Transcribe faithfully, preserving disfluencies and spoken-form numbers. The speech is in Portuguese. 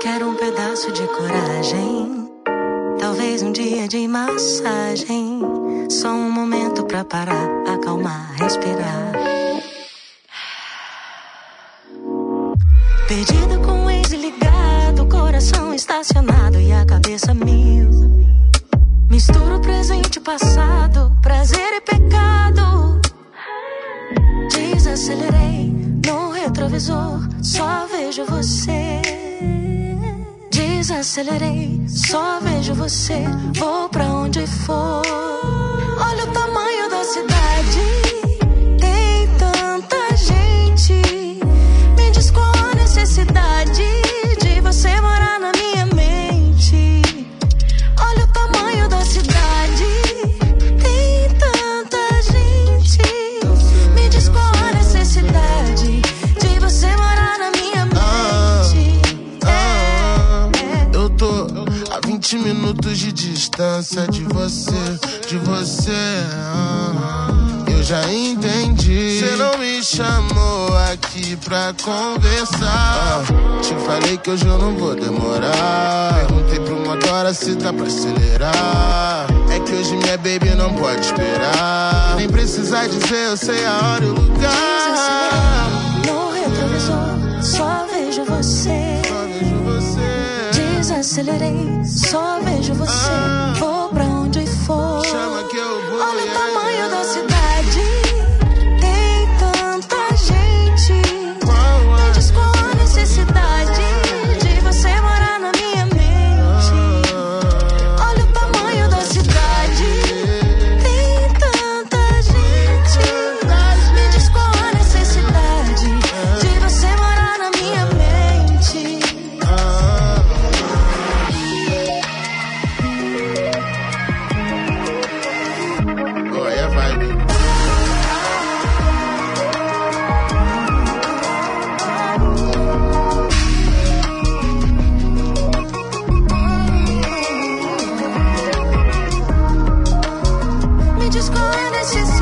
Quero um pedaço de coragem, talvez um dia de massagem. Só um momento pra parar, acalmar, respirar. Perdido com o ex ligado, coração estacionado e a cabeça mil. Misturo presente e passado, prazer e pecado. Desacelerei no retrovisor, só vejo você. Desacelerei, só vejo você. Vou pra onde for. Olha o tamanho da cidade, tem tanta gente. Me diz qual a necessidade de você morar na minha mente. Olha o tamanho da cidade, tem tanta gente. Me diz qual a necessidade de você morar na minha mente. Ah, ah, eu tô a vinte minutos de distância de você, de você. Ah, eu já entendi. Cê não me chamou aqui pra conversar. Ah, te falei que hoje eu não vou demorar. Perguntei pro motora se tá pra acelerar. É que hoje minha baby não pode esperar. Nem precisa dizer, eu sei a hora e o lugar. No retrovisor, só vejo você. Só vejo você. Desacelerei, só vejo você. Ah, vou pra onde for. chama que eu vou. Olha yeah, o tamanho yeah. da cidade, tem tanta gente. Qual a Me diz qual a necessidade de você morar na minha mente. Olha o tamanho da cidade, tem tanta gente. Me diz qual a necessidade de você morar na minha mente. Olha, vai. Me diz qual a necessidade